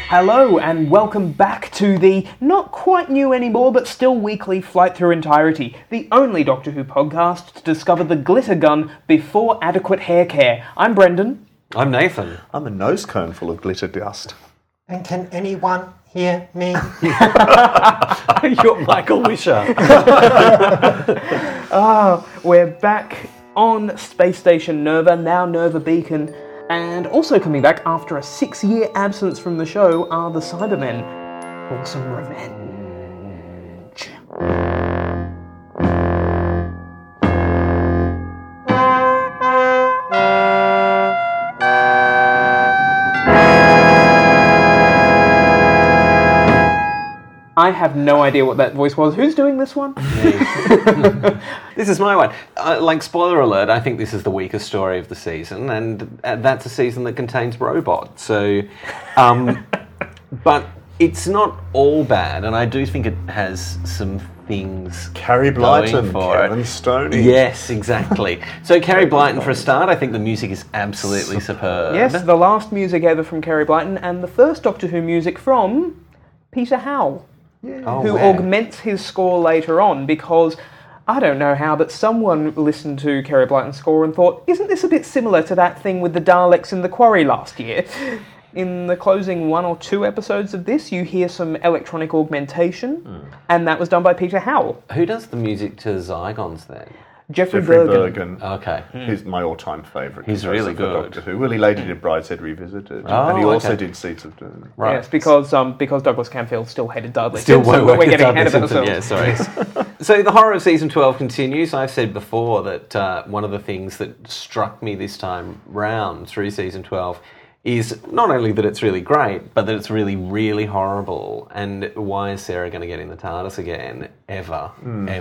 Hello and welcome back to the not quite new anymore but still weekly Flight Through Entirety, the only Doctor Who podcast to discover the glitter gun before adequate hair care. I'm Brendan. I'm Nathan. I'm a nose cone full of glitter dust. And can anyone hear me? You're Michael Wisher. We're back on Space Station Nerva, now Nerva Beacon, and also coming back after a 6-year absence from the show are the Cybermen for some revenge. I have no idea what that voice was. Who's doing this one? This is my one. Spoiler alert, I think this is the weakest story of the season, and that's a season that contains robots. So, but it's not all bad, and I do think it has some things Carrie going Blyton, for Kevin it. Stoney. Yes, exactly. So Carrie Blyton, for a start, I think the music is absolutely superb. Yes, the last music ever from Carrie Blyton, and the first Doctor Who music from Peter Howell. Who augments his score later on, because I don't know how, but someone listened to Carrie Blyton's score and thought, isn't this a bit similar to that thing with the Daleks in the Quarry last year? In the closing 1 or 2 episodes of this, you hear some electronic augmentation, and that was done by Peter Howell. Who does the music to Zygons then? Jeffrey Bergen. Okay. He's my all-time favourite. He's really for good. Doctor Who. Well, he later did Brideshead Revisited, Oh, and he also okay. did Seeds of Doom. Right. Yes, because Douglas Camfield still hated Dudley Still Simpson, won't but we're work getting at ahead of Dudley ourselves. Simpson. Yeah, sorry. So the horror of season 12 continues. I've said before that one of the things that struck me this time round through season 12 is not only that it's really great, but that it's really, really horrible. And why is Sarah going to get in the TARDIS again? Ever.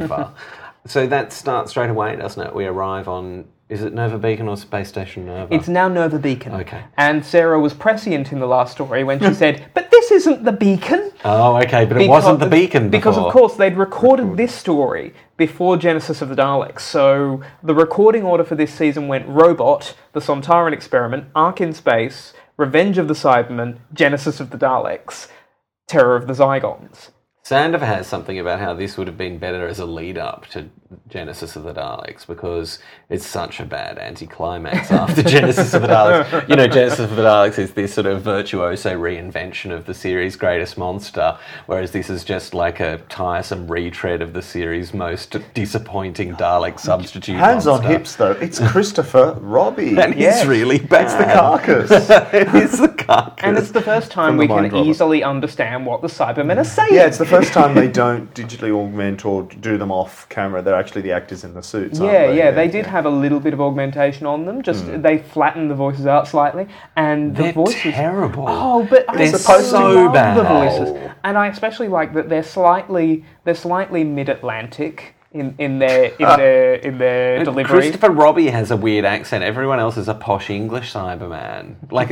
So that starts straight away, doesn't it? We arrive on, is it Nerva Beacon or Space Station Nerva? It's now Nerva Beacon. Okay. And Sarah was prescient in the last story when she said, but this isn't the beacon. Oh, okay, but it wasn't the beacon before. Because, of course, they'd recorded this story before Genesis of the Daleks. So the recording order for this season went Robot, The Sontaran Experiment, Ark in Space, Revenge of the Cybermen, Genesis of the Daleks, Terror of the Zygons. Sandover has something about how this would have been better as a lead-up to Genesis of the Daleks, because it's such a bad anticlimax after Genesis of the Daleks. You know, Genesis of the Daleks is this sort of virtuoso reinvention of the series' greatest monster, whereas this is just like a tiresome retread of the series' most disappointing Dalek substitute Hands monster. on hips, though. It's Christopher Robbie. That is really bad. That's the carcass. It is the carcass. And it's the first time From we the can Mind Robber. easily understand what the Cybermen are saying. Yeah, it's the first time they don't digitally augment or do them off camera. They're actually the actors in the suits, aren't Yeah, they? they did have a little bit of augmentation on them. Just they flattened the voices out slightly, and the They're voices terrible. Oh, but They're I supposed to love bad. the voices, and I especially like that they're slightly mid-Atlantic in their delivery. Christopher Robbie has a weird accent. Everyone else is a posh English Cyberman. Like,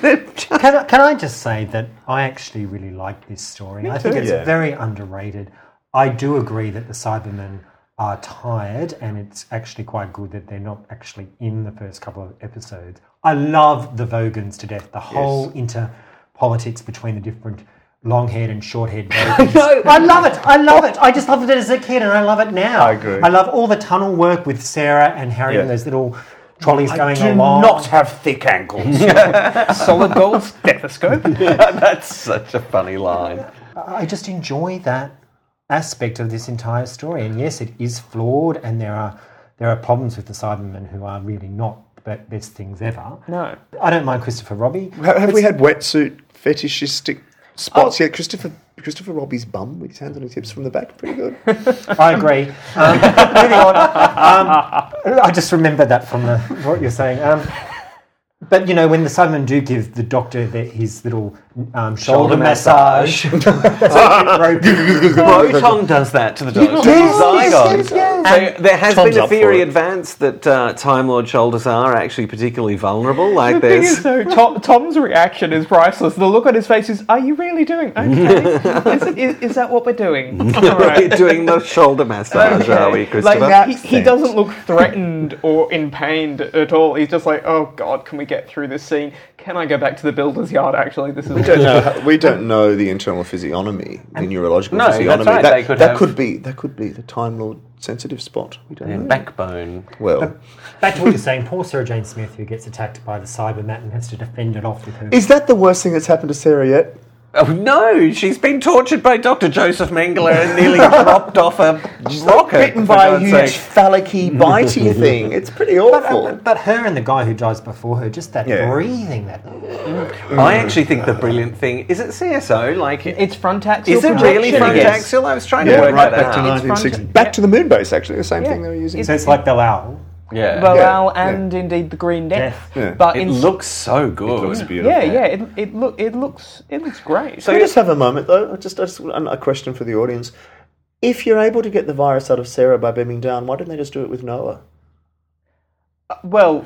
Can I just say that I actually really like this story. I think it's very underrated. I do agree that the Cybermen are tired, and it's actually quite good that they're not actually in the first couple of episodes. I love the Vogans to death. The whole inter-politics between the different long-haired and short-haired Vogans. No. I love it. I just loved it as a kid, and I love it now. I agree. I love all the tunnel work with Sarah and Harry and those little trolleys going along. not have thick ankles. Solid gold stethoscope. That's such a funny line. I just enjoy that aspect of this entire story, and yes, it is flawed, and there are problems with the Cybermen who are really not the best things ever. No. I don't mind Christopher Robbie. Have we had wetsuit fetishistic spots yet? Christopher Robbie's bum with his hands on his hips from the back, pretty good. I agree. Moving on. I just remembered that from what you're saying. But, you know, when the Cybermen do give the Doctor his little shoulder massage. Proton does that to the Doctor. Yes. So there has Tom's been a up for theory it. advanced that Time Lord shoulders are actually particularly vulnerable. Like The thing is, there's... though, Tom's reaction is priceless. The look on his face is, are you really doing? Okay. is that what we're doing? All We're right. doing the shoulder massage, are we, Christopher? Like, he doesn't look threatened or in pain at all. He's just like, oh God, can we get through this scene. Can I go back to the builder's yard, actually? This is We don't know the internal physiognomy, the neurological No, that's physiognomy. right, they could that have- could be the Time Lord sensitive spot. We don't know. Backbone. Well, Back to what you're saying, poor Sarah Jane Smith, who gets attacked by the Cyberman and has to defend it off with her. is that the worst thing that's happened to Sarah yet? Oh no, she's been tortured by Dr. Joseph Mengele and nearly dropped off a rocket. Bitten for by a God's huge sake. phallic-y, bitey thing. It's pretty awful. But her and the guy who dies before her, just that Yeah. breathing, that I actually think the brilliant thing is it CSO. Like, It's frontaxial is it really projection again. frontaxial? I was trying to Yeah, work right that back to out. 1960. front- Back to the moon base, actually. The same Yeah. thing they were using. so it's like Belial. Yeah, Belial Yeah, and indeed the Green Death. Yeah. But it in looks so good. It looks beautiful. it looks great. Can we just have a moment, though? I just a question for the audience. If you're able to get the virus out of Sarah by beaming down, why didn't they just do it with Noah? Well,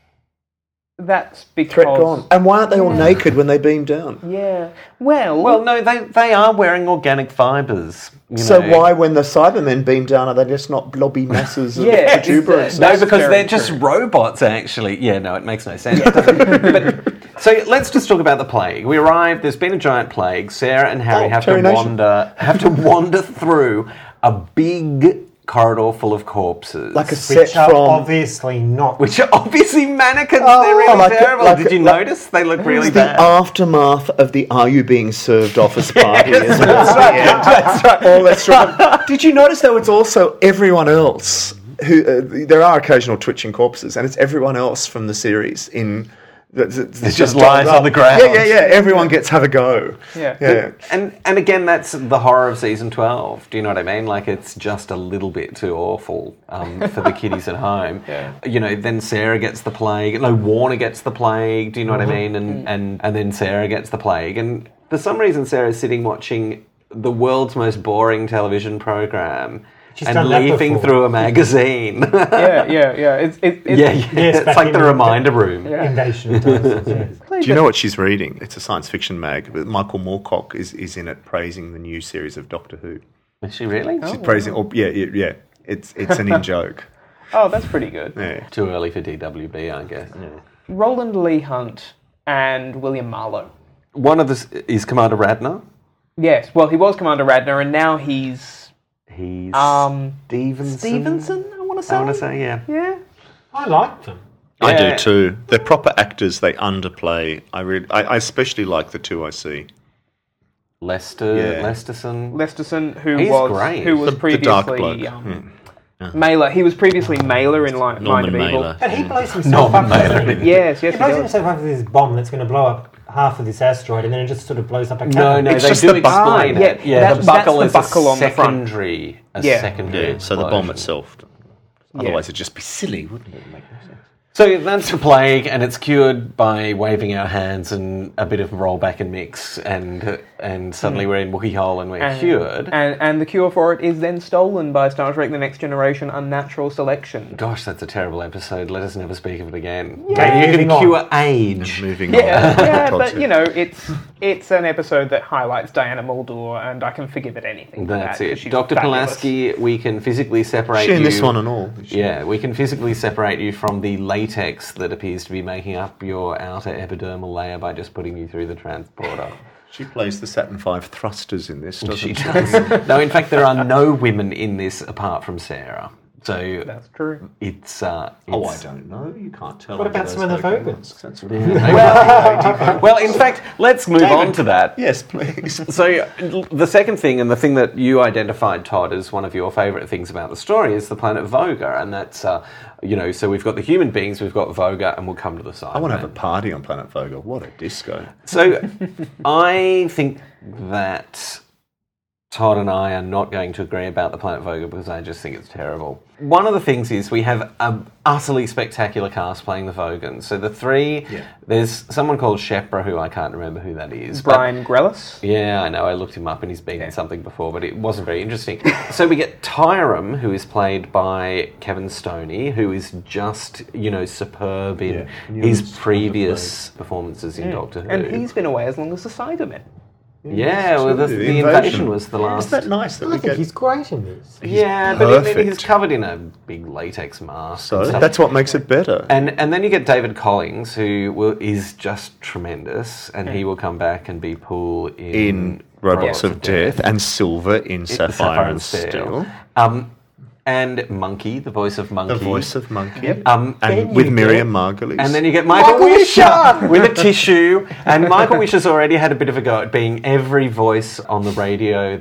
that's because Threat gone. And why aren't they all naked when they beam down? Yeah. Well, Well, no, they are wearing organic fibres. You So know. why, when the Cybermen beam down, are they just not blobby masses of Yeah, protuberance? No, That's because very they're just true. robots, actually. Yeah, no, it makes no sense. But, so let's just talk about the plague. We arrive. There's been a giant plague. Sarah and Harry have to Terry Nation. wander through a big corridor full of corpses, Like a set Which are from... obviously not. which are obviously mannequins. Oh, They're really like a- terrible. like Did a- you like- notice? They look really It's the bad. aftermath of the "Are you being served office party?" Yes, isn't it? that's right. That's right. All that stuff. Did you notice though? It's also everyone else who there are occasional twitching corpses, and it's everyone else from the series in. It just lies on the ground. Yeah. Everyone gets have a go. Yeah. And again, that's the horror of season 12. Do you know what I mean? Like, it's just a little bit too awful for the kiddies at home. Yeah. You know, then Sarah gets the plague. No, Warner gets the plague. Do you know what I mean? And then Sarah gets the plague. And for some reason, Sarah's sitting watching the world's most boring television program She's and done that leafing before. through a magazine. yeah. It's It's back like in the the- reminder room. Yeah. Invasion of Dinosaurs, yes. Do you know what she's reading? It's a science fiction mag. But Michael Moorcock is in it praising the new series of Doctor Who. Is she really? She's praising. Oh, yeah. It's an in joke. Oh, that's pretty good. Yeah. Too early for DWB, I guess. Roland Lee Hunt and William Marlowe. One of this is Commander Radner. Yes, well, he was Commander Radner, and now he's He's Stevenson. I want to say. I want to say, yeah. Yeah. I like them. I Yeah. do too. They're proper actors. They underplay. I especially like the two I see. Lesterson. Lesterson, who He's was great. who was The dark previously bloke. Mailer. He was previously Mailer in Mind Norman of Evil. Mailer. But he blows himself up. doesn't he? Yes, He he blows does. himself up with this bomb that's going to blow up half of this asteroid, and then it just sort of blows up a No, cabin. no, It's they just do the bu- explain it. yeah, Yeah, the that's buckle the is buckle a on the front. secondary. Yeah. Secondary. So the bomb explosion. itself. Otherwise, it'd just be silly, wouldn't it? Make no sense. So that's the plague, and it's cured by waving our hands and a bit of roll back and mix, and suddenly we're in Wookiee Hole and we're cured. And the cure for it is then stolen by Star Trek The Next Generation Unnatural Selection. Gosh, that's a terrible episode. Let us never speak of it again. Okay, You moving can on. cure age. Moving Yeah, on. yeah, Todd but said. you know, it's an episode that highlights Diana Muldaur, and I can forgive it anything. for That's that, 'cause it. she's Dr. fabulous. Pulaski, we can physically separate She in you. this one and all. Yeah, we can physically separate you from the latex that appears to be making up your outer epidermal layer by just putting you through the transporter. She plays the Saturn V thrusters in this, doesn't She she? does. No, in fact, there are no women in this apart from Sarah. So That's true. it's. Oh, I don't know. You can't tell. What under about those some of the logo Vogons? masks. That's Well, in fact, let's move on to that. Yes, please. So the second thing, and the thing that you identified, Todd, as one of your favourite things about the story, is the planet Voga, and that's so we've got the human beings, we've got Voga, and we'll come to the side. I want to have a party on Planet Vogel. What a disco. So I think that Todd and I are not going to agree about the Planet Voga because I just think it's terrible. One of the things is we have an utterly spectacular cast playing the Vogans. So the three, there's someone called Shepra who I can't remember who that is. Brian Grellis. Yeah, I know. I looked him up and he's been in something before, but it wasn't very interesting. So we get Tyrum, who is played by Kevin Stoney, who is just, superb in his previous performances in Doctor Who. And he's been away as long as the Cybermen. Yeah, well, the invasion was the last. Isn't that nice that I we think get... he's great in this. Yeah, but he's covered in a big latex mask. So that's what makes it better. And then you get David Collings, who is just tremendous, and he will come back and be Poole in Robots of Death, and Silver in Sapphire and Steel. And Monkey, the voice of Monkey. The voice of Monkey. Yep. And with Miriam Margolyes. And then you get Michael Wisher with a tissue. And Michael Wisher's already had a bit of a go at being every voice on the radio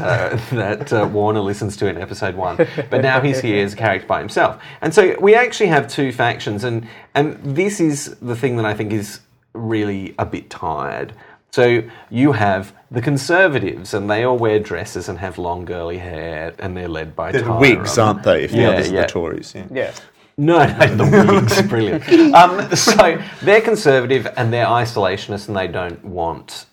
that Warner listens to in episode 1. But now he's here as a character by himself. And so we actually have two factions. And this is the thing that I think is really a bit tired. So you have the Conservatives, and they all wear dresses and have long, girly hair, and they're led by They're Whigs, aren't they? If the others are the Tories. Yeah. No, the Whigs, brilliant. So they're conservative and they're isolationist, and they don't want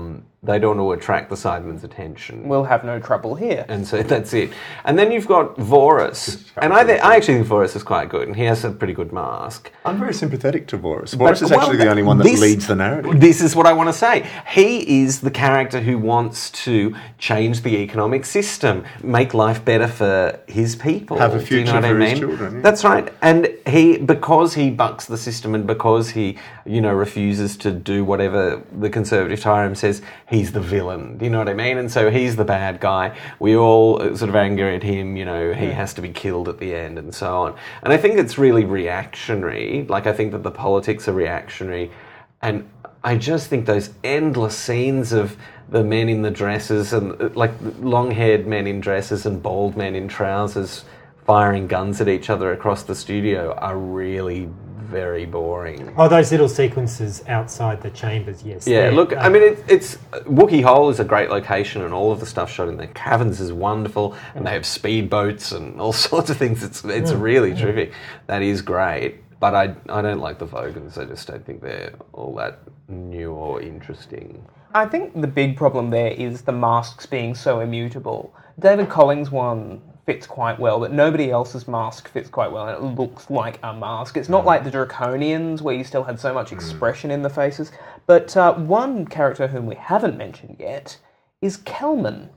to attract the Sidemen's attention. We'll have no trouble here. And so that's it. And then you've got Vorus. And I actually think Vorus is quite good, and he has a pretty good mask. I'm very sympathetic to Vorus. Vorus is actually the only one that leads the narrative. This is what I want to say. He is the character who wants to change the economic system, make life better for his people. Have a future for his children. Yeah. That's right. And because he bucks the system, and because he, refuses to do whatever the Conservative tyrant says, he's the villain. Do you know what I mean? And so he's the bad guy. We all sort of anger at him, he has to be killed at the end and so on. And I think it's really reactionary. Like, I think that the politics are reactionary. And I just think those endless scenes of the men in the dresses and like long-haired men in dresses and bald men in trousers firing guns at each other across the studio are really very boring. Oh, those little sequences outside the chambers, yes. Yeah, look, I mean, it's Wookiee Hole is a great location, and all of the stuff shot in the caverns is wonderful, and they have speedboats and all sorts of things. It's really terrific. That is great, but I don't like the Vogons. I just don't think they're all that new or interesting. I think the big problem there is the masks being so immutable. David Collins' one fits quite well, but nobody else's mask fits quite well, and it looks like a mask. It's not like the Draconians, where you still had so much expression in the faces. But one character whom we haven't mentioned yet is Kelman.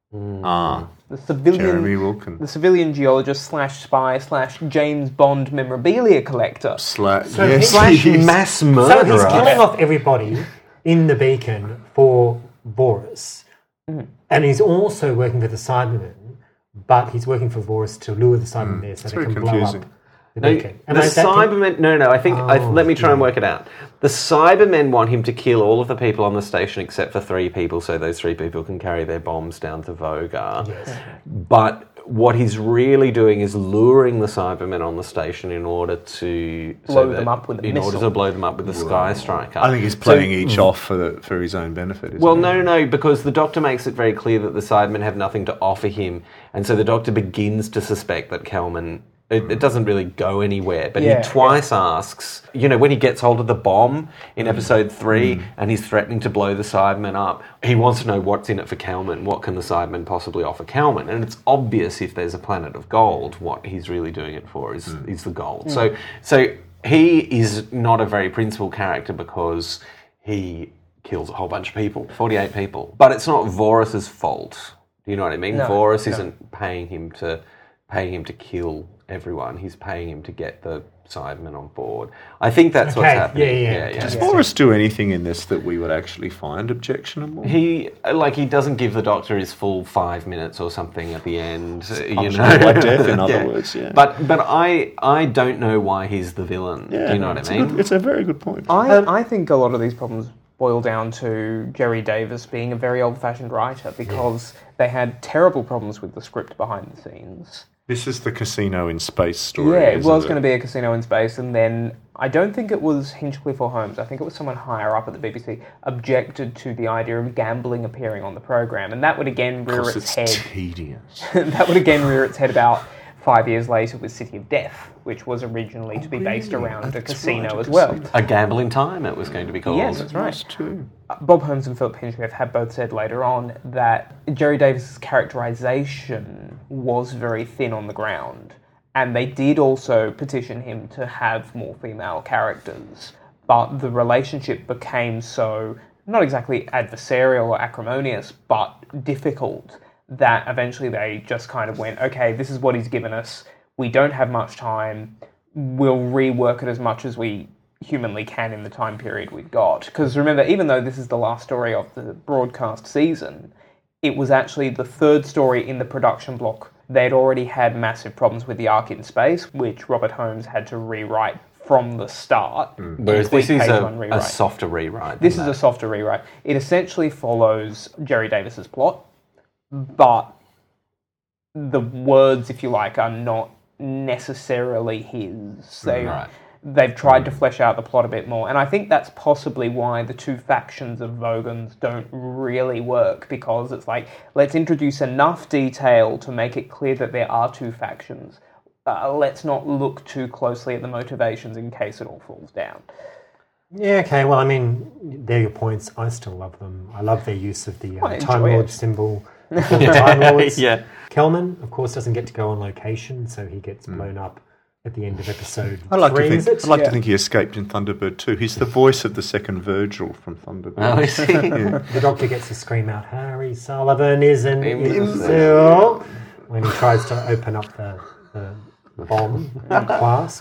The civilian, Jeremy Wilkin. the civilian geologist / spy / James Bond memorabilia collector. / mass murderer. So he's killing off everybody in the Beacon for Vorus, and he's also working for the Cybermen. But he's working for Vorus to lure the Cybermen there so they can blow up the Beacon. The Cybermen... No, I think... let me try and work it out. The Cybermen want him to kill all of the people on the station except for 3 people, so those 3 people can carry their bombs down to Vogar. Yes. But what he's really doing is luring the Cybermen on the station in order to... blow them up with a missile. In order to blow them up with the Sky Striker. I think he's playing each off for his own benefit. Well, no, because the Doctor makes it very clear that the Cybermen have nothing to offer him, and so the Doctor begins to suspect that Kelman... It doesn't really go anywhere, but he twice asks, when he gets hold of the bomb in episode 3 and he's threatening to blow the Cybermen up, he wants to know what's in it for Kelman. What can the Cybermen possibly offer Kelman? And it's obvious if there's a planet of gold, what he's really doing it for is the gold. So he is not a very principal character because he kills a whole bunch of people, 48 people. But it's not Vorus's fault. Do you know what I mean? Vorus isn't paying him to kill everyone. He's paying him to get the Cybermen on board. I think that's what's happening. Yeah. Does Vorus do anything in this that we would actually find objectionable? He doesn't give the Doctor his full 5 minutes or something at the end. Like death, in other words. Yeah. But I don't know why he's the villain. Yeah, do you know what I mean? It's a very good point. I think a lot of these problems boil down to Jerry Davis being a very old-fashioned writer because they had terrible problems with the script behind the scenes. This is the Casino in Space story. Yeah, it was going to be a Casino in Space, and then I don't think it was Hinchcliffe or Holmes. I think it was someone higher up at the BBC objected to the idea of gambling appearing on the program, and that would again rear its head. Tedious. That would again rear its head about 5 years later with City of Death, which was originally to be based around a casino as well. A Gamble in Time, it was going to be called. Yes, that's right. That's true. Bob Holmes and Philip Hinchcliffe have both said later on that Jerry Davis's characterisation was very thin on the ground, and they did also petition him to have more female characters, but the relationship became so not exactly adversarial or acrimonious, but difficult, that eventually they just kind of went, okay, this is what he's given us. We don't have much time. We'll rework it as much as we humanly can in the time period we've got. Because remember, even though this is the last story of the broadcast season, it was actually the third story in the production block. They'd already had massive problems with the Ark in Space, which Robert Holmes had to rewrite from the start. Whereas this is a softer rewrite. This is a softer rewrite. It essentially follows Jerry Davis's plot, but the words, if you like, are not necessarily his. They've tried to flesh out the plot a bit more, and I think that's possibly why the two factions of Vogons don't really work, because it's like, let's introduce enough detail to make it clear that there are two factions. Let's not look too closely at the motivations in case it all falls down. Yeah, okay, well, I mean, they're your points. I still love them. I love their use of the Time Lord symbol. Time Lords. Yeah. Kelman, of course, doesn't get to go on location, so he gets blown up at the end of episode 3, I'd like to think he escaped in Thunderbird too. He's the voice of the second Virgil from Thunderbird. Oh, is he? The Doctor gets to scream out, Harry Sullivan is an imbecile, when he tries to open up the bomb class.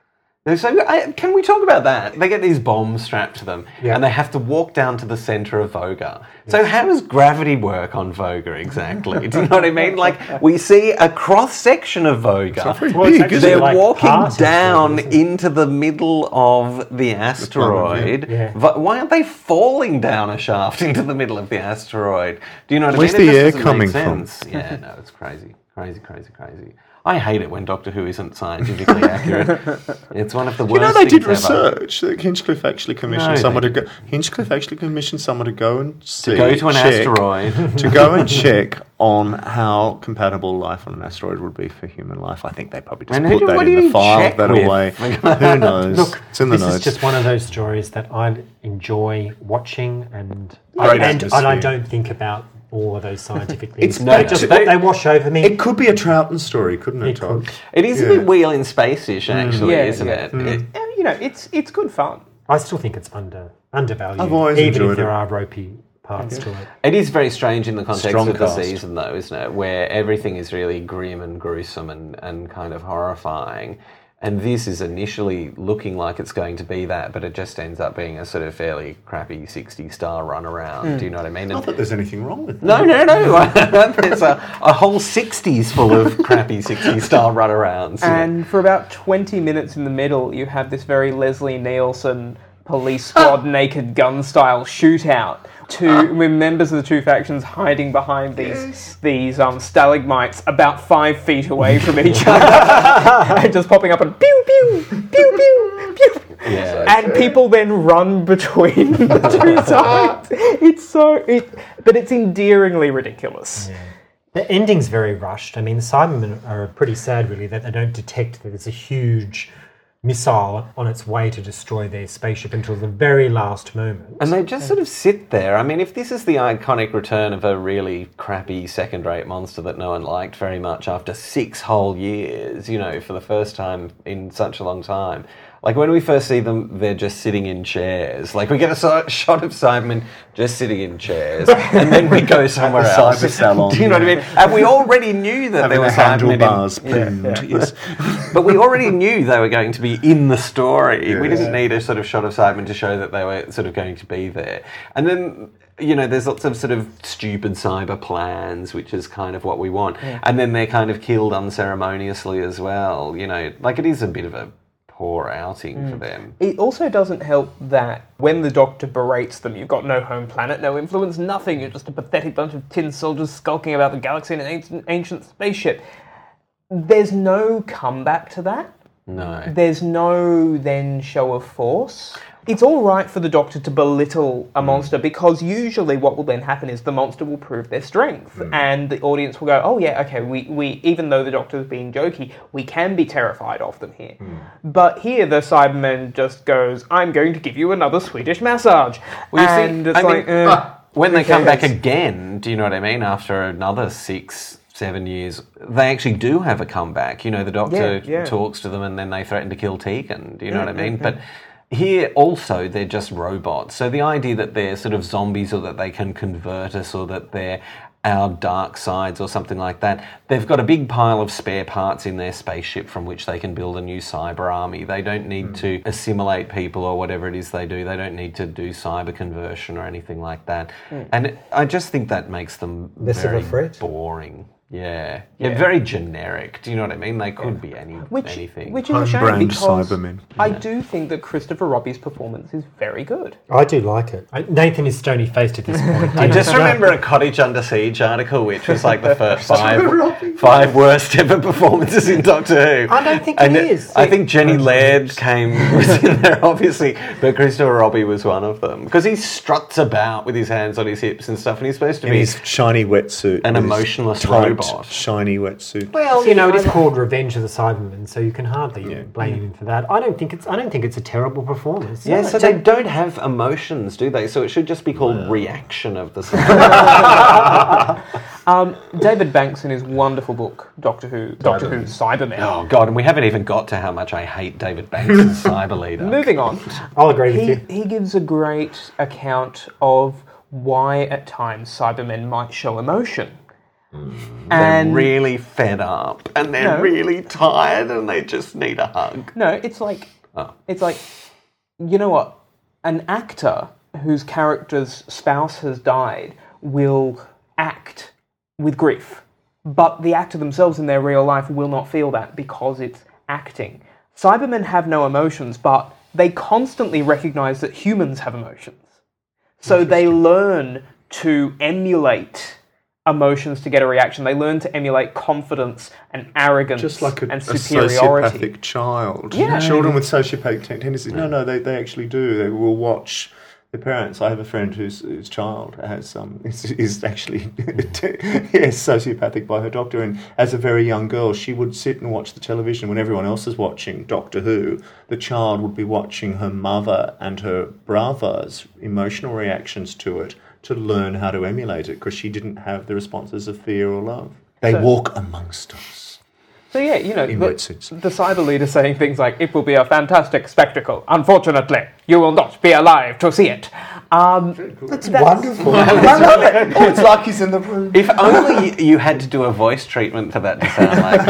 So can we talk about that? They get these bombs strapped to them, and they have to walk down to the centre of Voga. So how does gravity work on Voga exactly? Do you know what I mean? Like, we see a cross-section of Voga. They're walking down into the middle of the asteroid. Why aren't they falling down a shaft into the middle of the asteroid? Do you know what I mean? Where's the air coming from? Yeah, no, it's crazy. Crazy. I hate it when Doctor Who isn't scientifically accurate. It's one of the worst. You know, they did things ever. research. That Hinchcliffe actually commissioned someone to go. Hinchcliffe actually commissioned someone to go and see, go to an asteroid, to go and check on how compatible life on an asteroid would be for human life. I think they probably just put that in the file, that away. Who knows? Look, it's in the notes. This is just one of those stories that I enjoy watching, and I don't think about all of those scientific things. They wash over me. It could be a Troughton story, couldn't it, Todd? It is a bit Wheel in Space-ish, actually, isn't it? You know, it's good fun. I still think it's undervalued, I've always even if enjoyed there it. are ropey parts to it. It is very strange in the context Strong of the cast. season, though, isn't it? Where everything is really grim and gruesome and kind of horrifying. And this is initially looking like it's going to be that, but it just ends up being a sort of fairly crappy 60-star run around. Do you know what I mean? Not that there's anything wrong with that. No. There's a whole 60s full of crappy 60-star runarounds. And for about 20 minutes in the middle, you have this very Leslie Nielsen police squad naked gun style shootout with members of the two factions hiding behind these stalagmites about 5 feet away from each other and just popping up and pew pew pew pew pew. Yeah, and people then run between the two sides. But it's endearingly ridiculous. Yeah. The ending's very rushed. I mean, the Cybermen are pretty sad, really, that they don't detect that there's a huge missile on its way to destroy their spaceship until the very last moment. And they just sort of sit there. I mean, if this is the iconic return of a really crappy second-rate monster that no one liked very much after 6 whole years, you know, for the first time in such a long time. Like, when we first see them, they're just sitting in chairs. Like, we get a shot of Cybermen just sitting in chairs, and then we go somewhere else. Cyber salon. Do you know what I mean? And we already knew that there were handlebars pinned. Yes. But we already knew they were going to be in the story. Yeah. We didn't need a sort of shot of Cybermen to show that they were sort of going to be there. And then, you know, there's lots of sort of stupid cyber plans, which is kind of what we want. Yeah. And then they're kind of killed unceremoniously as well. You know, like, it is a bit of a poor outing for them. It also doesn't help that when the Doctor berates them, you've got no home planet, no influence, nothing. You're just a pathetic bunch of tin soldiers skulking about the galaxy in an ancient spaceship. There's no comeback to that. No. There's no then show of force. It's all right for the Doctor to belittle a monster, because usually what will then happen is the monster will prove their strength, and the audience will go, oh yeah, okay, we even though the Doctor's being jokey, we can be terrified of them here. But here the Cyberman just goes, I'm going to give you another Swedish massage. Well, and it's when they come back again, do you know what I mean, after another 6-7 years, they actually do have a comeback. You know, the Doctor talks to them and then they threaten to kill Tegan. Do you know what I mean? But Here also they're just robots. So the idea that they're sort of zombies or that they can convert us or that they're our dark sides or something like that, they've got a big pile of spare parts in their spaceship from which they can build a new cyber army. They don't need to assimilate people or whatever it is they do. They don't need to do cyber conversion or anything like that. And I just think that makes them very boring. Yeah, very generic. Do you know what I mean? They could be anything. Which is a shame because Cybermen. I do think that Christopher Robbie's performance is very good. I do like it. Nathan is stony-faced at this point. I just remember a Cottage Under Siege article, which was like the first five worst ever performances in Doctor Who. I don't think it is. I think Jenny Laird was in there, obviously, but Christopher Robbie was one of them. Because he struts about with his hands on his hips and stuff, and he's supposed to be his shiny wetsuit, an emotionless robot. Shiny wetsuit. Well, it is called Revenge of the Cybermen, so you can hardly blame him for that. I don't think it's a terrible performance. Yeah, so they don't have emotions, do they? So it should just be called Reaction of the Cybermen. David Banks in his wonderful book, Doctor Who Cybermen. Oh God, and we haven't even got to how much I hate David Banks as Cyber Leader. Moving on. I'll agree with you. He gives a great account of why at times Cybermen might show emotion. They're really fed up and they're really tired and they just need a hug. No, it's like you know what? An actor whose character's spouse has died will act with grief, but the actor themselves in their real life will not feel that because it's acting. Cybermen have no emotions, but they constantly recognise that humans have emotions. So they learn to emulate emotions to get a reaction. They learn to emulate confidence and arrogance, just like and superiority. Sociopathic child. Yeah. Children with sociopathic tendencies. No, they actually do. They will watch their parents. I have a friend whose child has is actually sociopathic by her doctor, and as a very young girl, she would sit and watch the television when everyone else is watching Doctor Who. The child would be watching her mother and her brother's emotional reactions to it, to learn how to emulate it, because she didn't have the responses of fear or love. They walk amongst us. So the cyber leader saying things like, "It will be a fantastic spectacle. Unfortunately, you will not be alive to see it." That's wonderful. I love it. Oh, it's like he's in the room. If only you had to do a voice treatment for that to sound like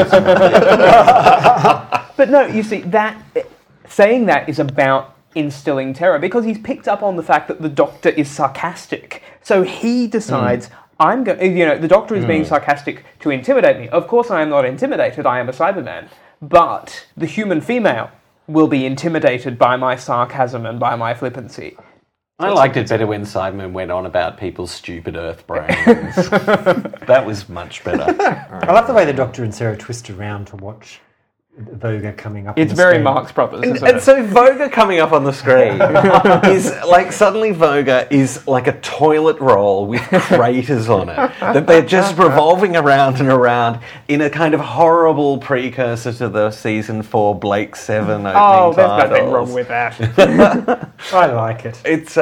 this. But no, you see, saying that is about instilling terror, because he's picked up on the fact that the Doctor is sarcastic. So he decides, the Doctor is being sarcastic to intimidate me. Of course I am not intimidated, I am a Cyberman. But the human female will be intimidated by my sarcasm and by my flippancy. I liked it better when Cybermen went on about people's stupid Earth brains. That was much better. I love the way the Doctor and Sarah twist around to watch Voga coming up on the screen. It's very Marx Brothers, isn't it? And so Voga coming up on the screen is like, suddenly Voga is like a toilet roll with craters on it. That they're just revolving around and around in a kind of horrible precursor to the season 4 Blake 7 opening titles. There's nothing wrong with that. I like it. It's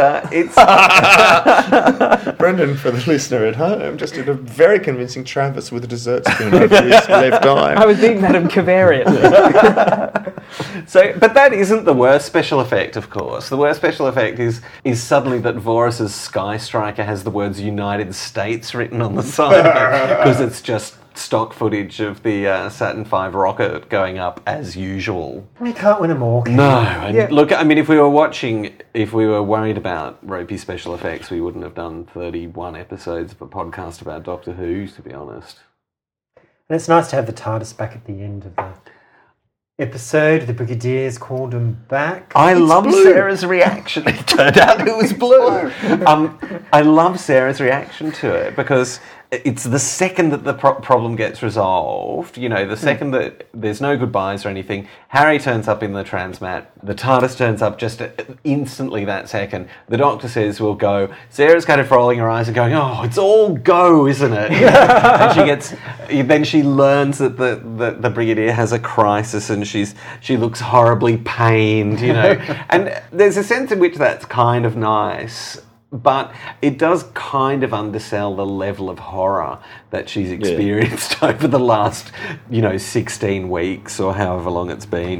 Brendan, for the listener at home, just did a very convincing Travis with a dessert spoon over his left eye. I was being Madame Cavarian. But that isn't the worst special effect, of course. The worst special effect is suddenly that Vorus's Sky Striker has the words United States written on the side of it, because it's just stock footage of the Saturn V rocket going up as usual. We can't win them all. No. Look, I mean, if we were worried about ropey special effects, we wouldn't have done 31 episodes of a podcast about Doctor Who, to be honest. And it's nice to have the TARDIS back at the end of the episode. The Brigadiers called him back. I love Sarah's reaction. It turned out it was blue. I love Sarah's reaction to it, because it's the second that the problem gets resolved, the second that there's no goodbyes or anything, Harry turns up in the transmat, the TARDIS turns up just instantly that second, the Doctor says we'll go, Sarah's kind of rolling her eyes and going, oh, it's all go, isn't it? And then she learns that the Brigadier has a crisis and she looks horribly pained, and there's a sense in which that's kind of nice. But it does kind of undersell the level of horror that she's experienced over the last, 16 weeks or however long it's been.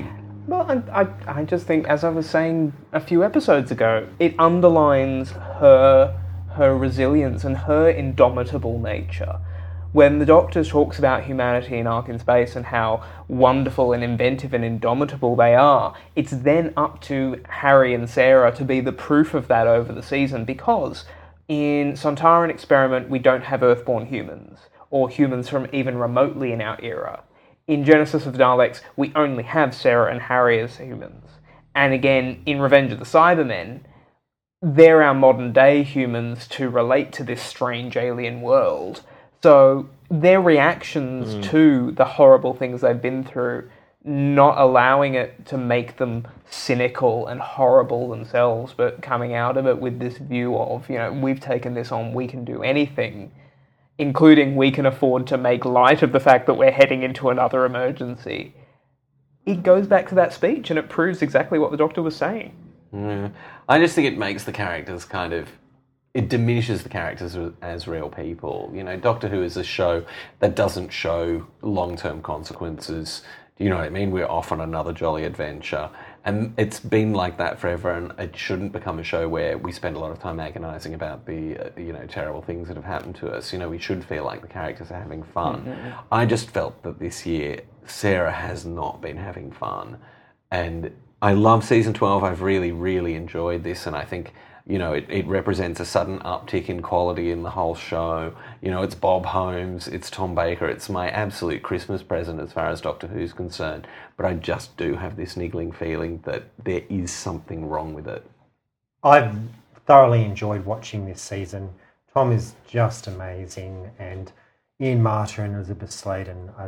Well, I just think, as I was saying a few episodes ago, it underlines her resilience and her indomitable nature. When the Doctor talks about humanity in Ark in Space and how wonderful and inventive and indomitable they are, it's then up to Harry and Sarah to be the proof of that over the season, because in Sontaran Experiment we don't have Earthborn humans, or humans from even remotely in our era. In Genesis of the Daleks, we only have Sarah and Harry as humans. And again, in Revenge of the Cybermen, they're our modern-day humans to relate to this strange alien world. So their reactions to the horrible things they've been through, not allowing it to make them cynical and horrible themselves, but coming out of it with this view of, we've taken this on, we can do anything, including we can afford to make light of the fact that we're heading into another emergency. It goes back to that speech and it proves exactly what the Doctor was saying. Yeah. I just think it makes the characters it diminishes the characters as real people. Doctor Who is a show that doesn't show long-term consequences. Do you know what I mean? We're off on another jolly adventure. And it's been like that forever, and it shouldn't become a show where we spend a lot of time agonising about the terrible things that have happened to us. We should feel like the characters are having fun. Mm-hmm. I just felt that this year Sarah has not been having fun. And I love Season 12. I've really, really enjoyed this, and I think it represents a sudden uptick in quality in the whole show. It's Bob Holmes, it's Tom Baker, it's my absolute Christmas present as far as Doctor Who's concerned. But I just do have this niggling feeling that there is something wrong with it. I've thoroughly enjoyed watching this season. Tom is just amazing, and Ian Marter and Elizabeth Sladen, I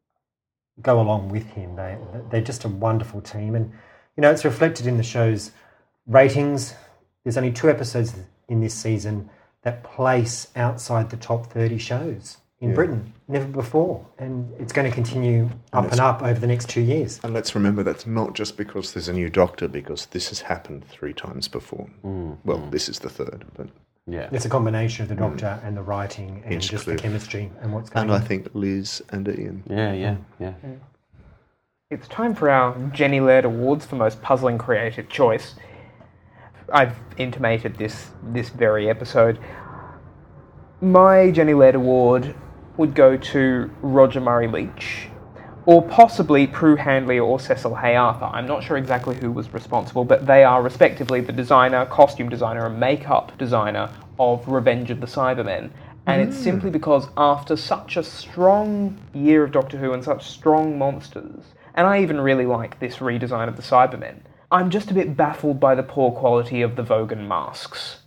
go along with him. They're just a wonderful team, and it's reflected in the show's ratings. There's only 2 episodes in this season that place outside the top 30 shows in Britain, never before. And it's going to continue up and up over the next 2 years. And let's remember that's not just because there's a new Doctor, because this has happened 3 times before. Well, this is the 3rd, but... Yeah. It's a combination of the Doctor and the writing and just the chemistry and what's going on. And I think Liz and Ian. Yeah. It's time for our Jenny Laird Awards for Most Puzzling Creative Choice. I've intimated this very episode. My Jenny Laird Award would go to Roger Murray Leach, or possibly Prue Handley or Cecil Hay Arthur. I'm not sure exactly who was responsible, but they are respectively the designer, costume designer, and makeup designer of Revenge of the Cybermen. And it's simply because after such a strong year of Doctor Who and such strong monsters, and I even really like this redesign of the Cybermen, I'm just a bit baffled by the poor quality of the Vogan masks.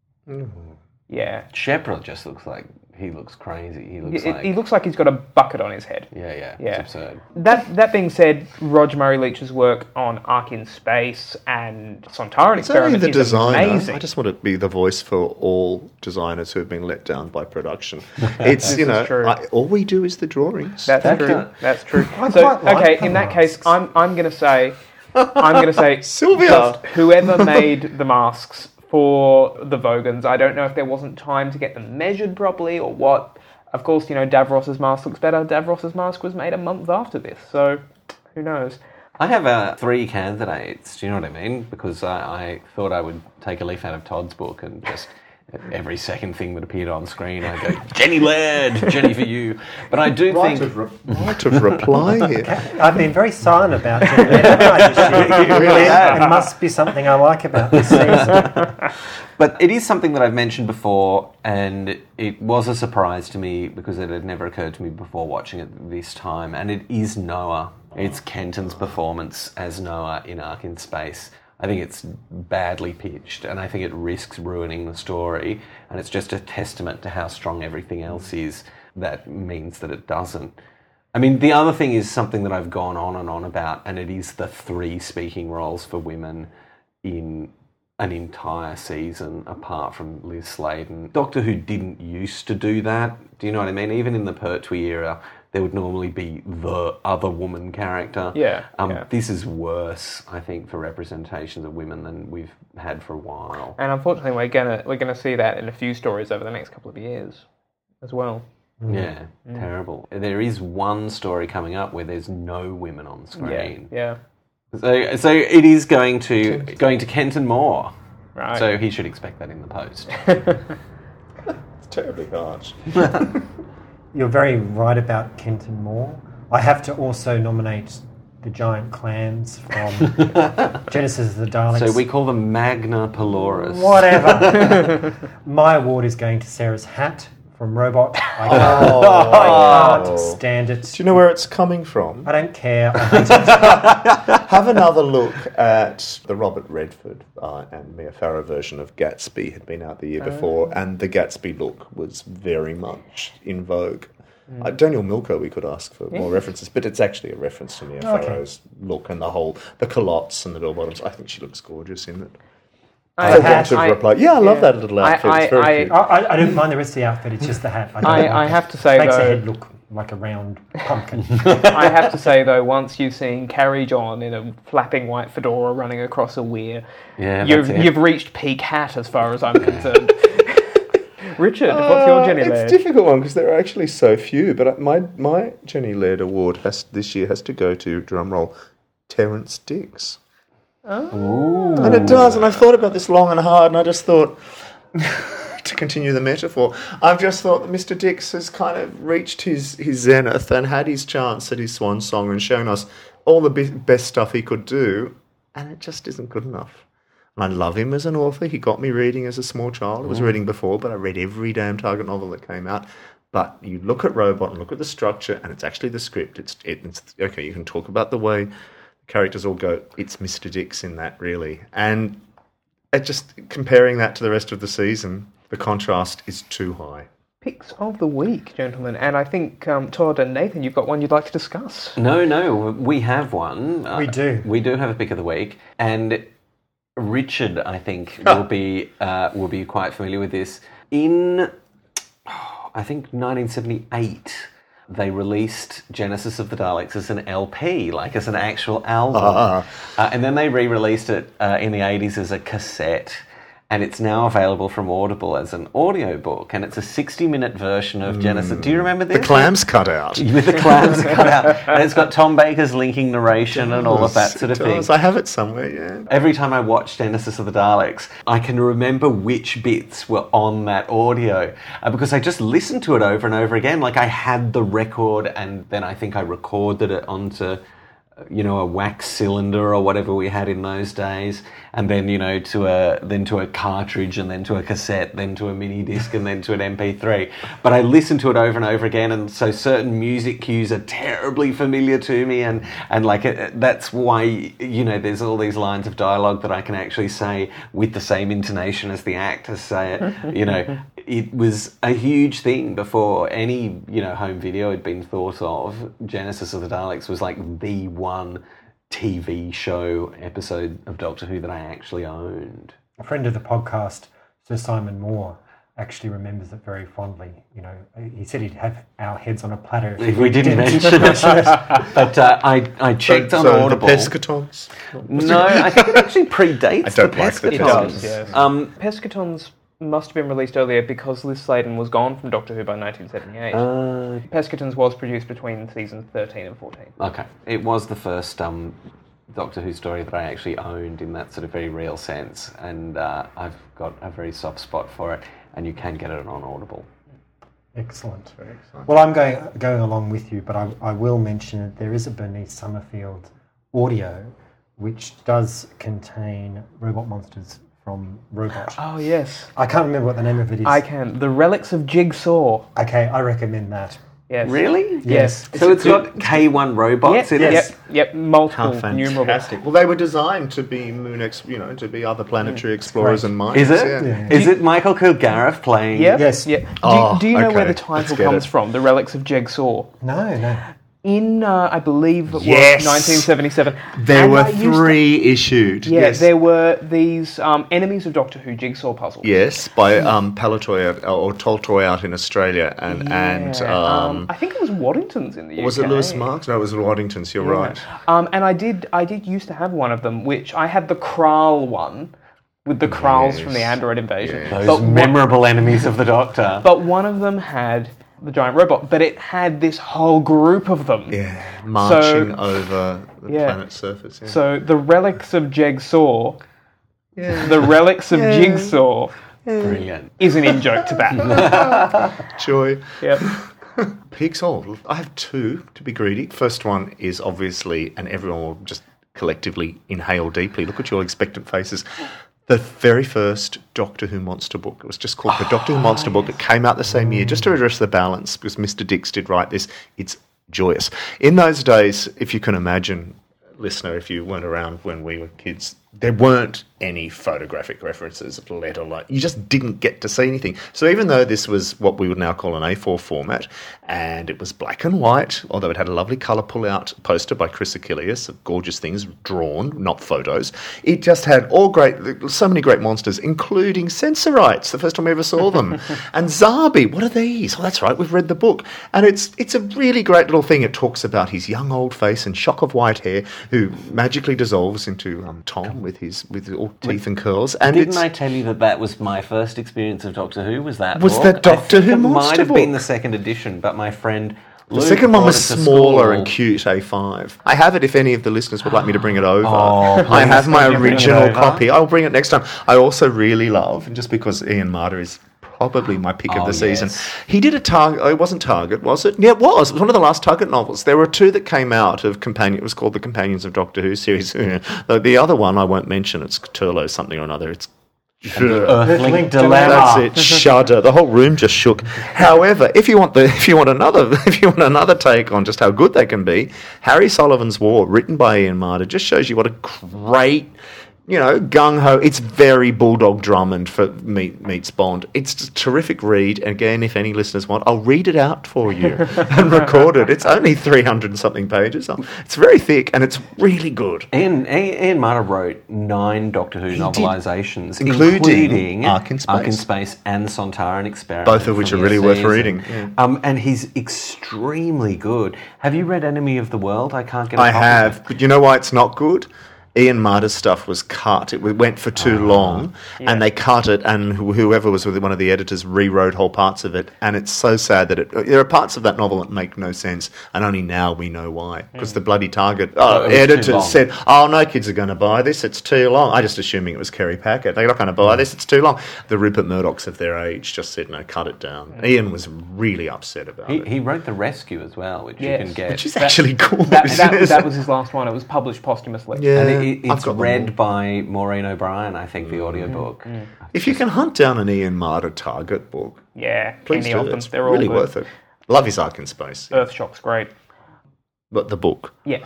Yeah. Shepard just looks like he looks crazy. He looks like he's got a bucket on his head. Yeah. It's absurd. That being said, Roger Murray Leach's work on Ark in Space and Sontaran Experiment the is designer. amazing. I just want to be the voice for all designers who have been let down by production. It's true. All we do is the drawings. That's true. In that case, I'm going to say. Sylvia! Just whoever made the masks for the Vogans, I don't know if there wasn't time to get them measured properly or what. Of course, Davros's mask looks better. Davros's mask was made a month after this, so who knows? I have 3 candidates, do you know what I mean? Because I thought I would take a leaf out of Todd's book and just... every second thing that appeared on screen, I go, Jenny Laird, Jenny for you. But I do think... Right of reply here. I've been very silent about Jenny Laird. You really have. It must be something I like about this season. But it is something that I've mentioned before, and it was a surprise to me because it had never occurred to me before watching it this time, and it is Noah. It's Kenton's performance as Noah in Ark in Space. I think it's badly pitched, and I think it risks ruining the story, and it's just a testament to how strong everything else is that means that it doesn't. I mean, the other thing is something that I've gone on and on about, and it is the 3 speaking roles for women in an entire season, apart from Liz Sladen. Doctor Who didn't used to do that. Do you know what I mean? Even in the Pertwee era, there would normally be the other woman character. Yeah. This is worse, I think, for representations of women than we've had for a while. And unfortunately, we're gonna see that in a few stories over the next couple of years as well. Yeah, terrible. There is one story coming up where there's no women on screen. Yeah. So it is going to Kenton Moore. Right. So he should expect that in the post. It's terribly harsh. You're very right about Kenton Moore. I have to also nominate the giant clams from Genesis of the Daleks. So we call them Magna Polaris. Whatever. My award is going to Sarah's hat from Robot. I can't stand it. Do you know where it's coming from? I don't care. I hate it. Have another look at the Robert Redford and Mia Farrow version of Gatsby had been out the year before, and the Gatsby look was very much in vogue. Daniel Milko, we could ask for more references, but it's actually a reference to Mia Farrow's look and the culottes and the bell bottoms. I think she looks gorgeous in it. I want to reply, I love that little outfit. It's very cute. I don't mind the rest of the outfit, it's just the hat. I have to say, makes though... the head look like a round pumpkin. I have to say, though, once you've seen Carrie John in a flapping white fedora running across a weir, you've reached peak hat as far as I'm concerned. Richard, what's your Jenny Laird? It's a difficult one because there are actually so few, but my Jenny Laird award this year has to go to, drumroll, Terrence Dicks. Oh. And it does, and I've thought about this long and hard, and I just thought, to continue the metaphor, I've just thought that Mr. Dicks has kind of reached his zenith and had his chance at his swan song and shown us all the best stuff he could do, and it just isn't good enough. And I love him as an author. He got me reading as a small child. I was reading before, but I read every damn Target novel that came out. But you look at Robot and look at the structure, and it's actually the script. It's okay, you can talk about the way the characters all go. It's Mr. Dicks in that, really. And just comparing that to the rest of the season, the contrast is too high. Picks of the week, gentlemen. And I think, Todd and Nathan, you've got one you'd like to discuss. No, we have one. We do. We do have a pick of the week. And... Richard, I think, will be quite familiar with this. In, I think, 1978, they released Genesis of the Daleks as an LP, like as an actual album. And then they re-released it in the 80s as a cassette. And it's now available from Audible as an audiobook, and it's a 60-minute version of Genesis. Do you remember this? The clams cut out. With the clams cut out. And it's got Tom Baker's linking narration and all of that sort of thing. I have it somewhere, yeah. Every time I watch Genesis of the Daleks, I can remember which bits were on that audio, because I just listened to it over and over again. Like, I had the record, and then I think I recorded it onto... a wax cylinder or whatever we had in those days, and then to a cartridge, and then to a cassette, then to a mini disc, and then to an MP3. But I listened to it over and over again, and so certain music cues are terribly familiar to me, and that's why there's all these lines of dialogue that I can actually say with the same intonation as the actors say it. It was a huge thing before any home video had been thought of. Genesis of the Daleks was like the one TV show episode of Doctor Who that I actually owned. A friend of the podcast, Sir Simon Moore, actually remembers it very fondly. He said he'd have our heads on a platter if we didn't mention it. But I checked on Audible. The Pescatons? No, I think it actually predates the Pescatons. It does, yes. Pescatons must have been released earlier because Liz Sladen was gone from Doctor Who by 1978. Pescatons was produced between seasons 13 and 14. Okay. It was the first Doctor Who story that I actually owned in that sort of very real sense, and I've got a very soft spot for it, and you can get it on Audible. Excellent. Very excellent. Well, I'm going along with you, but I will mention that there is a Bernice Summerfield audio which does contain Robot Monsters from Robot. Oh, yes. I can't remember what the name of it is. I can. The Relics of Jigsaw. Okay, I recommend that. Yes. Really? Yes. So it's got K1 robots in it? Yep, multiple, numerable. Well, they were designed to be to be other planetary explorers and miners. Is it? Yeah. Is it Michael Kilgareth playing? Yep. Yes. Yep. Do you know where the title comes from, The Relics of Jigsaw? No. In, I believe it was 1977. There were 3 issued. Yeah, yes. There were these Enemies of Doctor Who jigsaw puzzles. Yes, by Palatoy or Toltoy out in Australia. And I think it was Waddington's in the UK. Was it Lewis Marks? No, it was Waddington's, you're right. And I did used to have one of them, which I had the Kral one, with the Krals from the Android invasion. Yes. Those memorable enemies of the Doctor. But one of them had the giant robot, but it had this whole group of them. Yeah, marching over the planet's surface. Yeah. So the relics of Jigsaw, Yeah. the relics of Jigsaw Brilliant. is an in-joke to that. Joy. Yep. Picks. Oh, I have two to be greedy. First one is obviously, and everyone will just collectively inhale deeply. Look at your expectant faces. The very first Doctor Who monster book. It was just called the Doctor Who Monster Book. It came out the same year, just to redress the balance, because Mr. Dix did write this. It's joyous. In those days, if you can imagine, listener, if you weren't around when we were kids, there weren't any photographic references, let alone, you just didn't get to see anything. So even though this was what we would now call an A4 format, and it was black and white, although it had a lovely colour pull-out poster by Chris Achilles of gorgeous things drawn, not photos, it just had so many great monsters, including Sensorites, the first time we ever saw them, and Zabi. What are these? Oh, that's right, we've read the book. And it's a really great little thing. It talks about his young old face and shock of white hair, who magically dissolves into Tom with all teeth and curls. And Didn't I tell you that was my first experience of Doctor Who? Was that Was book? that Doctor Who it monster might have book? been the second edition, but my friend The Luke second one brought was it to smaller school. and cute, A5. I have it if any of the listeners would like me to bring it over. Oh, I have my please bring it original over. copy. I'll bring it next time. I also really love, and just because Ian Marter is probably my pick of the season, he did a Target. Oh, it wasn't Target, was it? Yeah, it was. It was one of the last Target novels. There were two that came out of Companion. It was called the Companions of Doctor Who series. The other one I won't mention. It's Turlo something or another. It's Earthling Dilemma. That's it. Shudder. The whole room just shook. However, if you want another take on just how good they can be, Harry Sullivan's War, written by Ian Marter, just shows you what a great, gung ho. It's very Bulldog Drummond for meets Bond. It's a terrific read. Again, if any listeners want, I'll read it out for you and record it. It's only 300 and something pages. It's very thick and it's really good. Ian Marter wrote 9 Doctor Who novelisations, including Ark in Space and the Sontaran Experiment, both of which are really worth reading. Yeah. And he's extremely good. Have you read Enemy of the World? I can't get. I have, but you know why it's not good? Ian Marter's stuff was cut. It went for too long, and they cut it, and whoever was with one of the editors rewrote whole parts of it, and it's so sad that there are parts of that novel that make no sense, and only now we know why. Because the bloody Target editors said, oh, no kids are going to buy this, it's too long. I just assuming it was Kerry Packet. They're not going to buy this, it's too long. The Rupert Murdochs of their age just said, no, cut it down. Ian was really upset about it. He wrote The Rescue as well, which you can get. Which is actually cool. That was his last one. It was published posthumously. Yeah. And it's read by Maureen O'Brien, I think, the audiobook. If you can hunt down an Ian Marter Target book, please any do. of them. It's They're all really good. worth it. Love his Ark in Space. Earthshock's great. But the book. Yeah.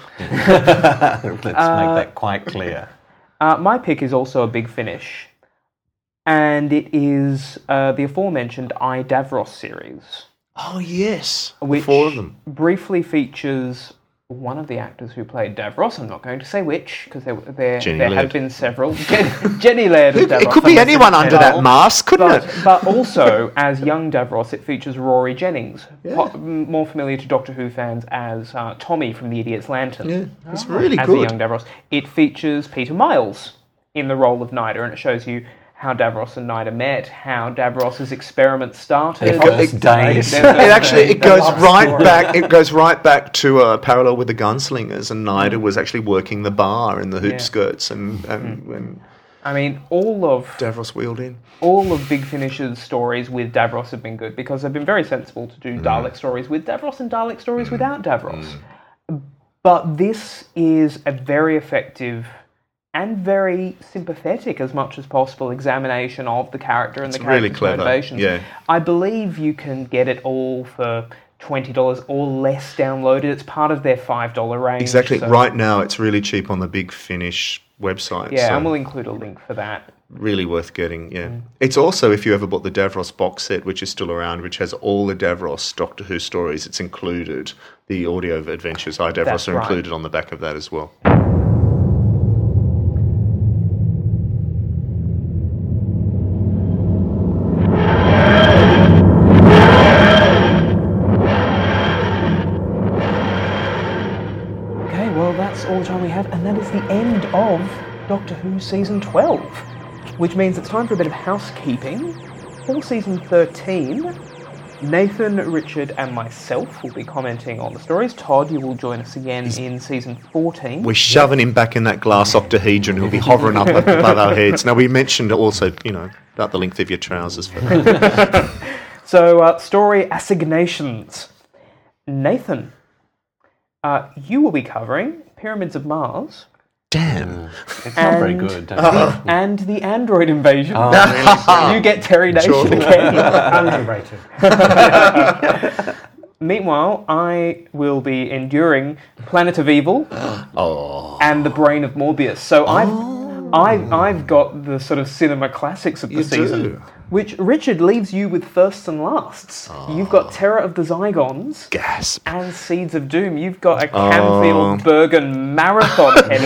Let's make that quite clear. My pick is also a Big Finish, and it is the aforementioned I, Davros series. Oh, yes. Which 4 of them. briefly features one of the actors who played Davros. I'm not going to say which, because there have been several. Jenny Laird as Davros. It could be anyone under that mask, couldn't it? But also, as young Davros, it features Rory Jennings, more familiar to Doctor Who fans as Tommy from The Idiot's Lantern. Yeah, it's really as good. a young Davros. It features Peter Miles in the role of Nyder, and it shows you how Davros and Nyder met, how Davros's experiment started. It goes right back to a parallel with the Gunslingers, and Nyder was actually working the bar in the hoop skirts, and when I mean, all of Davros wheeled in. All of Big Finish's stories with Davros have been good, because they've been very sensible to do Dalek stories with Davros and Dalek stories without Davros. But this is a very effective and very sympathetic, as much as possible, examination of the character and the character's really clever. motivations. Yeah. I believe you can get it all for $20 or less downloaded. It's part of their $5 range. Exactly. So, right now, it's really cheap on the Big Finish website. yeah, so and we'll include a link for that. really worth getting, yeah. It's also, if you ever bought the Davros box set, which is still around, which has all the Davros Doctor Who stories, it's included. The audio adventures, I, Davros, That's are right. included on the back of that as well. That's all the time we have, and that is the end of Doctor Who Season 12, which means it's time for a bit of housekeeping. For Season 13, Nathan, Richard, and myself will be commenting on the stories. Todd, you will join us again in season 14. We're shoving him back in that glass octahedron. He'll be hovering up above our heads. Now, we mentioned also, about the length of your trousers. For that. So, story assignations. Nathan, you will be covering Pyramids of Mars. Damn. It's not very good, don't you? And the android invasion. Oh, really? You get Terry Nation Sure. again. Underrated. Meanwhile, I will be enduring Planet of Evil and The Brain of Morbius. So I've got the sort of cinema classics of the season, do. which Richard leaves you with firsts and lasts. You've got Terror of the Zygons Gasp. and Seeds of Doom. You've got a Canfield Bergen marathon heading.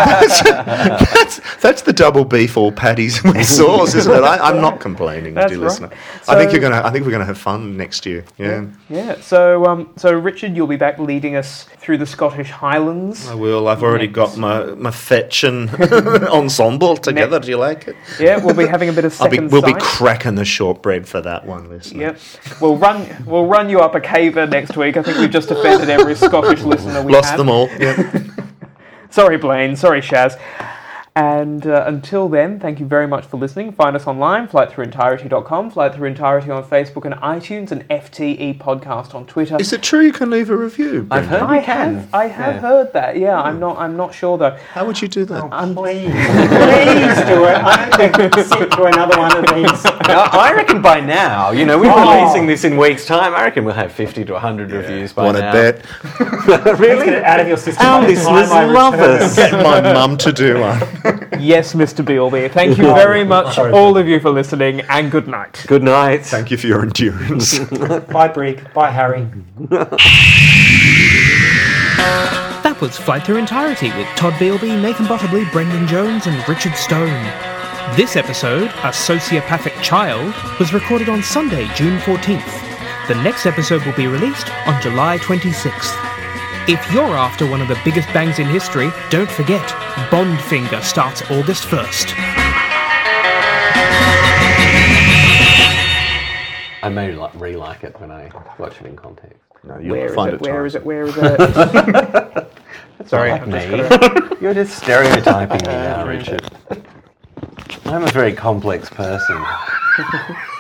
That's the double beef, all patties with sauce, isn't it? I'm not complaining, That's dear right. listener. So- I think we're gonna have fun next year. Yeah. Yeah. So Richard, you'll be back leading us through the Scottish Highlands. I will. I've already got my fetching ensemble together. Do you like it? Yeah, we'll be having a bit of second We'll be sight. cracking the shortbread for that one, listener. Yep. We'll run you up a caver next week. I think we've just offended every Scottish listener we Lost had. them all. Yep. Sorry, Blaine. Sorry, Shaz. And until then, thank you very much for listening. Find us online, flightthroughentirety.com, Flight Through Entirety on Facebook and iTunes, and FTE Podcast on Twitter. Is it true you can leave a review? I've Brendan? heard you can. I have heard that. Yeah, I'm not sure though. How would you do that? Please do it. I'm going to sit through another one of these. I reckon by now, we're releasing this in weeks' time. I reckon we'll have 50 to 100 reviews by Want now. to bet? Really? Get it out of your system. Our by the listeners time I love return. us. Get my mum to do one. Yes, Mr. Bealby. Thank you very much, all of you, for listening, and good night. Good night. Thank you for your endurance. Bye, Brig. Bye, Harry. That was Flight Through Entirety with Todd Bealby, Nathan Botterbley, Brendan Jones, and Richard Stone. This episode, A Sociopathic Child, was recorded on Sunday, June 14th. The next episode will be released on July 26th. If you're after one of the biggest bangs in history, don't forget, Bondfinger starts August 1st. I may re-like it when I watch it in context. No, you'll find it. Where is it? Sorry, I'm just me. gonna- You're just stereotyping me now, Richard. I'm a very complex person.